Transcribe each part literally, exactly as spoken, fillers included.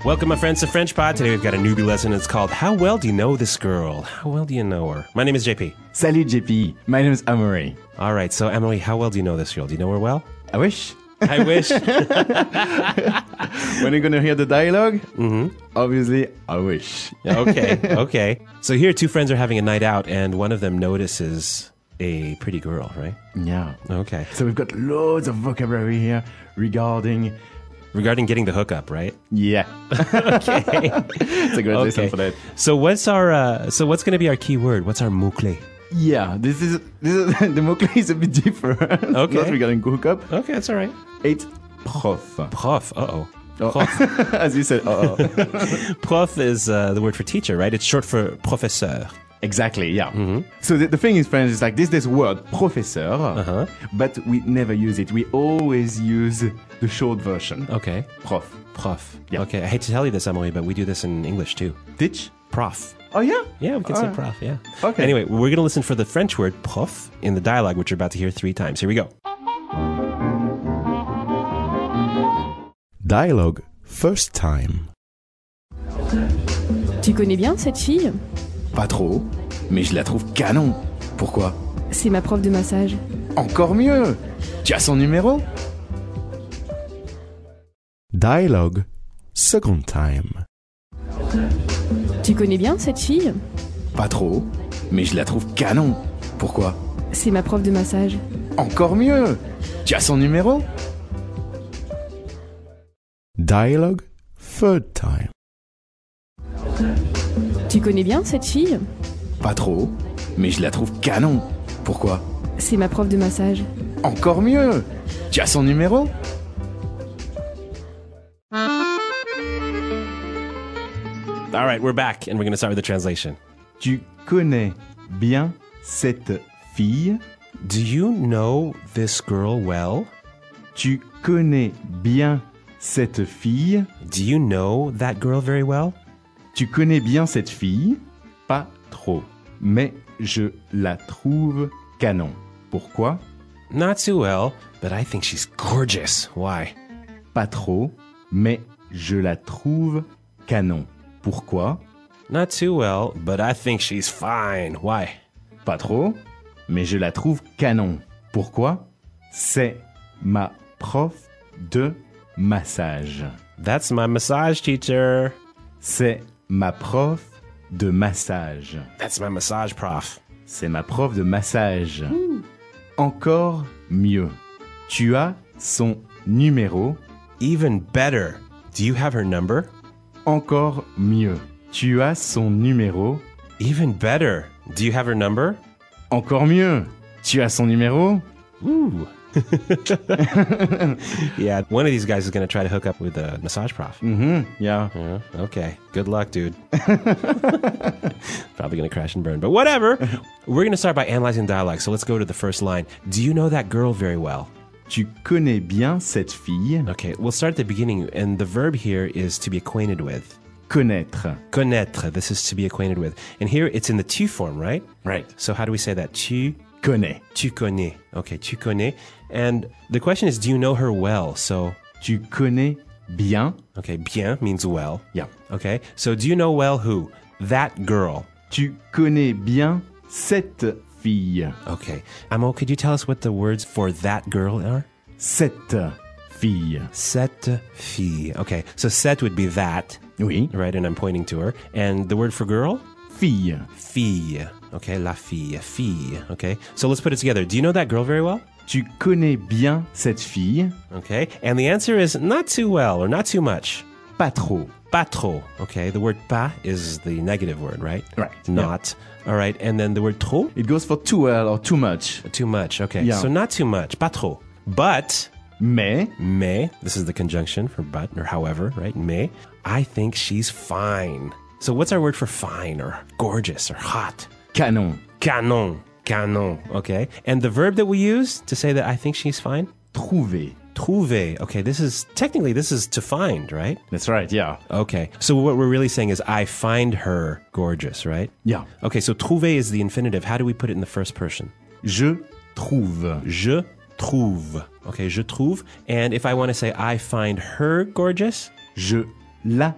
Welcome, my friends, to French Pod. Today we've got a newbie lesson. It's called How Well Do You Know This Girl? How well do you know her? My name is J P. Salut J P, my name is Amaury. All right, so Emily, how well do you know this girl? Do you know her well? I wish. I wish. When you're going to hear the dialogue, mm-hmm. obviously, I wish. Okay, okay. So here, two friends are having a night out, and one of them notices a pretty girl, right? Yeah. Okay. So we've got loads of vocabulary here regarding... Regarding getting the hookup, right? Yeah. Okay. It's a great Okay. lesson for that. So what's our? Uh, so what's going to be our key word? What's our mot-clé? Yeah, this is, this is the mot-clé is a bit different. Okay. Not regarding hookup. Okay, that's all right. It's prof. Prof. Uh-oh. Oh. Prof. As you said, uh-oh. Prof is uh, the word for teacher, right? It's short for professeur. Exactly, yeah. Mm-hmm. So the, the thing in French is like this, this word, professeur, Uh-huh. but we never use it. We always use the short version. Okay. Prof. Prof. Yeah. Okay, I hate to tell you this, Emily, but we do this in English too. Teach? Prof. Oh, yeah? Yeah, we can All say right. prof, yeah. Okay. Anyway, we're going to listen for the French word prof in the dialogue, which you're about to hear three times. Here we go. Dialogue first time. Tu connais bien cette fille? Pas trop, mais je la trouve canon. Pourquoi? C'est ma prof de massage. Encore mieux! Tu as son numéro? Dialogue second time. Tu connais bien cette fille? Pas trop, mais je la trouve canon. Pourquoi? C'est ma prof de massage. Encore mieux! Tu as son numéro? Dialogue third time. Tu connais bien cette fille? Pas trop, mais je la trouve canon. Pourquoi? C'est ma prof de massage. Encore mieux! Tu as son numéro? All right, we're back, and we're going to start with the translation. Tu connais bien cette fille? Do you know this girl well? Tu connais bien cette fille? Do you know that girl very well? Tu connais bien cette fille? Pas trop, mais je la trouve canon. Pourquoi? Not too well, but I think she's gorgeous. Why? Pas trop, mais je la trouve canon. Pourquoi? Not too well, but I think she's fine. Why? Pas trop, mais je la trouve canon. Pourquoi? C'est ma prof de massage. That's my massage teacher. C'est ma prof de massage. That's my massage prof. C'est ma prof de massage. Encore mieux. Tu as son numéro. Even better. Do you have her number? Encore mieux. Tu as son numéro. Even better. Do you have her number? Encore mieux. Tu as son numéro. Ooh. Yeah, one of these guys is going to try to hook up with a massage prof. Mm-hmm. Yeah. Yeah, okay. Good luck, dude. Probably going to crash and burn, but whatever. We're going to start by analyzing dialogue. So let's go to the first line. Do you know that girl very well? Tu connais bien cette fille. Okay, we'll start at the beginning. And the verb here is to be acquainted with. Connaître. Connaître. This is to be acquainted with. And here it's in the tu form, right? Right. So how do we say that? Tu, Connais. tu connais. Okay, tu connais. And the question is, do you know her well? So, Tu connais bien. okay, bien means well. Yeah. Okay, so do you know well who? That girl. Tu connais bien cette fille. Okay. Amo, could you tell us what the words for that girl are? Cette fille. Cette fille. Okay, so cette would be that, Oui. right? And I'm pointing to her. And the word for girl? Fille. Fille. Okay, la fille. Fille. Okay, so let's put it together. Do you know that girl very well? Tu connais bien cette fille. Okay, and the answer is not too well or not too much. Pas trop. Pas trop. Okay, the word pas is the negative word, right? Right. Not. All right, and then the word trop? It goes for too well or too much. Too much. Okay, Yeah. so not too much. Pas trop. But, Mais, mais, this is the conjunction for but or however, right? Mais, I think she's fine. So what's our word for fine or gorgeous or hot? canon. Canon. Canon. Okay, and the verb that we use to say that I think she's fine? Trouver. Trouver. Okay, this is, technically this is to find, right? That's right, yeah. Okay, so what we're really saying is I find her gorgeous, right? Yeah. Okay, so trouver is the infinitive. How do we put it in the first person? Je trouve. Je trouve. Okay, je trouve. And if I want to say I find her gorgeous, Je la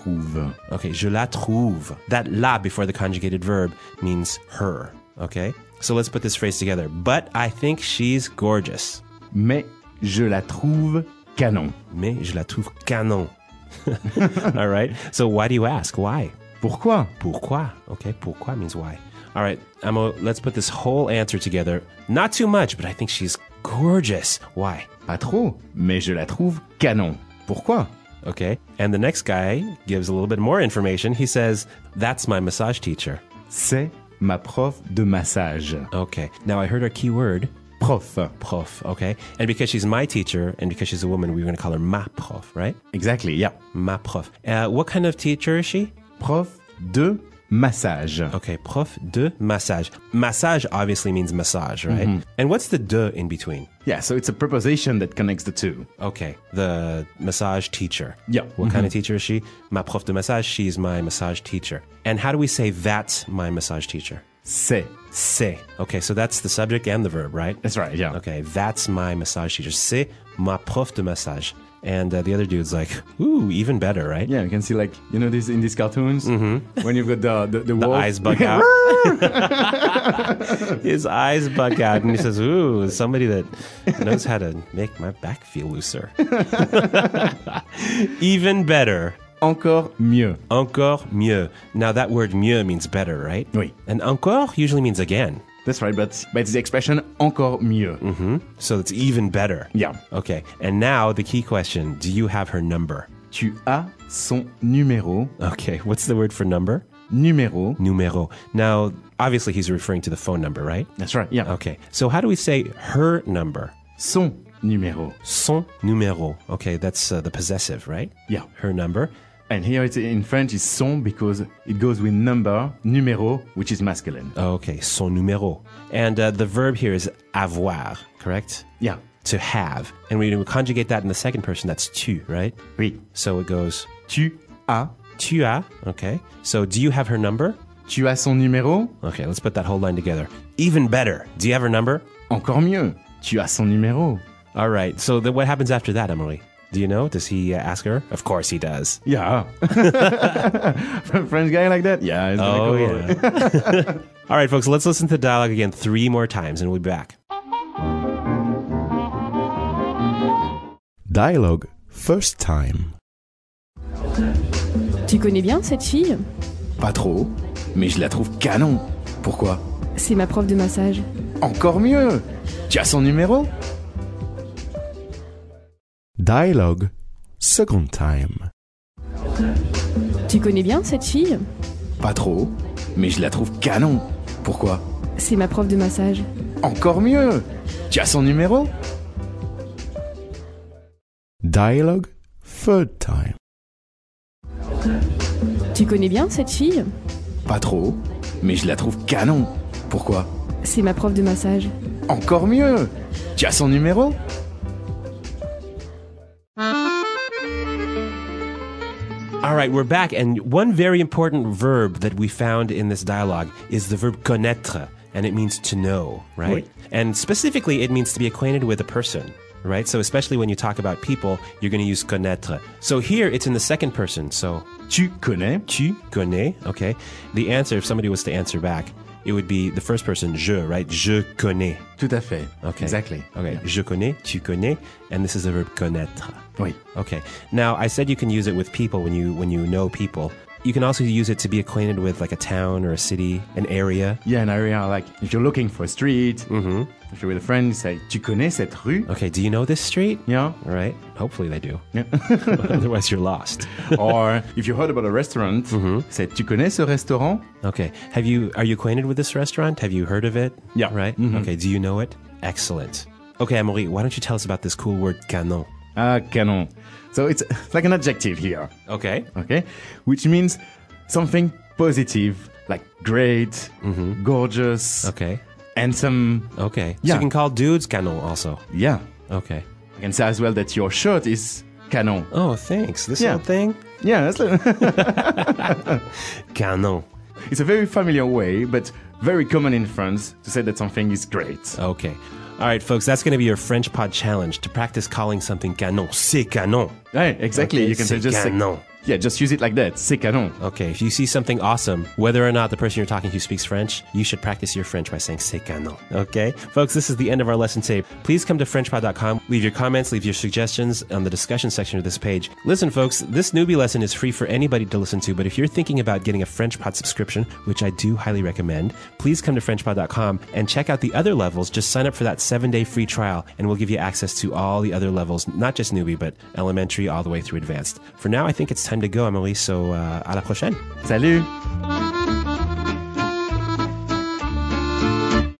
trouve. Okay, je la trouve. That la before the conjugated verb means her. Okay? So let's put this phrase together. But I think she's gorgeous. Mais je la trouve canon. Mais je la trouve canon. All right? So why do you ask? Why? Pourquoi? Pourquoi? Okay, pourquoi means why. All right, Amo, let's put this whole answer together. Not too much, but I think she's gorgeous. Why? Pas trop, mais je la trouve canon. Pourquoi? Okay, and the next guy gives a little bit more information. He says, that's my massage teacher. C'est ma prof de massage. Okay, now I heard our key word, Prof. prof, okay? And because she's my teacher, and because she's a woman, we're going to call her ma prof, right? Exactly, yeah. Ma prof. Uh, what kind of teacher is she? Prof de massage. Okay, prof de massage. Massage obviously means massage, right? Mm-hmm. And what's the de in between? Yeah, so it's a preposition that connects the two. Okay, the massage teacher. Yeah. What kind of teacher is she? Ma prof de massage, she's my massage teacher. And how do we say that's my massage teacher? C'est. C'est. Okay, so that's the subject and the verb, right? That's right, yeah. Okay, that's my massage teacher. C'est ma prof de massage. And uh, the other dude's like, ooh, even better, right? Yeah, you can see, like, you know this in these cartoons? Mm-hmm. When you've got the, the, the, The wolf. eyes bug out. His eyes bug out, and he says, ooh, somebody that knows how to make my back feel looser. Even better. Encore mieux. Encore mieux. Now, that word mieux means better, right? Oui. And encore usually means again. That's right, but, but it's the expression encore mieux. Mm-hmm. So it's even better. Yeah. Okay. And now the key question, do you have her number? Tu as son numéro. Okay. What's the word for number? Numéro. Numero. Now, obviously he's referring to the phone number, right? That's right, yeah. Okay. So how do we say her number? Son numéro. Son numéro. Okay, that's uh, the possessive, right? Yeah. Her number. And here it's in French is son because it goes with number, numéro, which is masculine. Oh, okay, son numéro. And uh, the verb here is avoir, correct? Yeah. To have. And when we conjugate that in the second person, that's tu, right? Oui. So it goes Tu as. tu as, okay. So do you have her number? Tu as son numéro. Okay, let's put that whole line together. Even better. Do you have her number? Encore mieux. Tu as son numéro. All right, so then what happens after that, Emily? Do you know? Does he uh, ask her? Of course he does. Yeah. French guy like that? Yeah. It's Oh, cool. yeah. All right, folks, let's listen to the dialogue again three more times and we'll be back. Dialogue first time. Tu connais bien cette fille? Pas trop, mais je la trouve canon. Pourquoi? C'est ma prof de massage. Encore mieux. Tu as son numéro? Dialogue second time. Tu connais bien cette fille? Pas trop, mais je la trouve canon. Pourquoi? C'est ma prof de massage. Encore mieux. Tu as son numéro? Dialogue third time. Tu connais bien cette fille? Pas trop, mais je la trouve canon. Pourquoi? C'est ma prof de massage. Encore mieux. Tu as son numéro? All right, we're back. And one very important verb that we found in this dialogue is the verb connaître. And it means to know, right? Oui. And specifically, it means to be acquainted with a person, right? So especially when you talk about people, you're going to use connaître. So here, it's in the second person. So Tu connais. tu connais, okay? The answer, if somebody was to answer back, it would be the first person, je, right? Je connais. Tout à fait. Okay. Exactly. Okay, je connais, tu connais, and this is the verb connaître. Oui. Okay. Now, I said you can use it with people when you when you know people. You can also use it to be acquainted with like a town or a city, an area. Yeah, an area like if you're looking for a street, Mm-hmm. if you're with a friend, you say, Tu connais cette rue? Okay, do you know this street? Yeah. All right. Hopefully they do. Yeah. Otherwise, you're lost. Or if you heard about a restaurant, say, Tu connais ce restaurant? Okay. Have you are you acquainted with this restaurant? Have you heard of it? Yeah. Right? Mhm. Okay. Do you know it? Excellent. Okay, Amaury, why don't you tell us about this cool word canon? Ah, canon. So it's like an adjective here, Okay. okay? Which means something positive, like great, gorgeous, Okay. handsome. Okay. So Yeah. you can call dudes canon also. Yeah. Okay. You can say as well that your shirt is canon. Oh, thanks. This Yeah. whole thing? Yeah, that's Canon. it's a very familiar way, but very common in France to say that something is great. Okay. All right, folks, that's going to be your French pod challenge to practice calling something canon. C'est canon. Right, exactly. Okay, You can say c'est just say, canon. Yeah, just use it like that. C'est canon. Okay, if you see something awesome, whether or not the person you're talking to speaks French, you should practice your French by saying c'est canon. Okay? Folks, this is the end of our lesson tape. Please come to french pod dot com. Leave your comments, leave your suggestions on the discussion section of this page. Listen, folks, this newbie lesson is free for anybody to listen to, but if you're thinking about getting a FrenchPod subscription, which I do highly recommend, please come to french pod dot com and check out the other levels. Just sign up for that seven-day free trial, and we'll give you access to all the other levels, not just newbie, but elementary all the way through advanced. For now, I think it's time to go, Emily, so uh, à la prochaine. Salut!